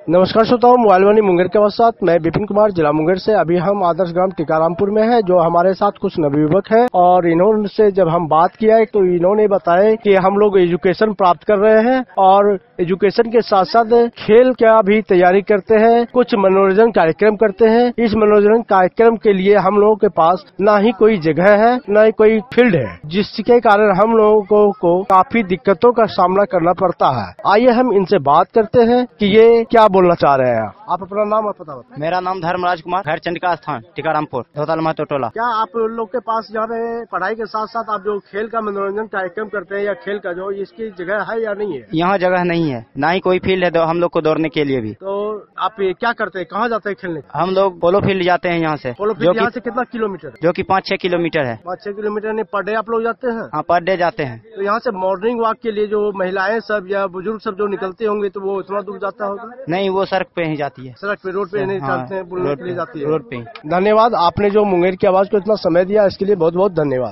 नमस्कार श्रोताओं, मोबाइल वाणी मुंगेर के साथ मैं विपिन कुमार, जिला मुंगेर से। अभी हम आदर्श ग्राम टीकारामपुर में हैं, जो हमारे साथ कुछ नवयुवक हैं और इन्होंने जब हम बात किया है तो इन्होंने बताया कि हम लोग एजुकेशन प्राप्त कर रहे हैं और एजुकेशन के साथ साथ खेल का भी तैयारी करते हैं, कुछ मनोरंजन कार्यक्रम करते हैं। इस मनोरंजन कार्यक्रम के लिए हम लोगों के पास ना ही कोई जगह है, ना ही कोई फील्ड है, जिसके कारण हम लोगों को काफी दिक्कतों का सामना करना पड़ता है। आइए हम इनसे बात करते हैं कि ये क्या बोलना चाह रहे हैं। आप अपना नाम और पता बताएं। मेरा नाम धर्मराज कुमार, खैर चंडिका स्थान, टीकारामपुर, धोताल महतो टोला। क्या आप लोग के पास यहाँ पे पढ़ाई के साथ साथ आप जो खेल का मनोरंजन कार्यक्रम करते हैं या खेल का जो इसकी जगह है या नहीं है? यहाँ जगह नहीं है, ना ही कोई फील्ड है हम लोग को दौड़ने के लिए भी। तो आप ये क्या करते हैं, कहाँ जाते हैं खेलने? हम लोग पोलो फील्ड जाते हैं यहाँ से। पोलो फील्ड यहाँ से कितना किलोमीटर? जो कि 5-6 किलोमीटर है। 5-6 किलोमीटर नहीं, पर डे आप लोग जाते हैं? हाँ, पर डे जाते हैं। तो यहाँ से मॉर्निंग वॉक के लिए जो महिलाएं सब या बुजुर्ग सब जो निकलते होंगे तो वो इतना दूर जाता होगा? नहीं, वो सड़क पे ही जाती है। सड़क पे, रोड पे नहीं चलते हैं, बुलने के लिए जाती है। रोड पे। धन्यवाद, आपने जो मुंगेर की आवाज को इतना समय दिया इसके लिए बहुत बहुत धन्यवाद।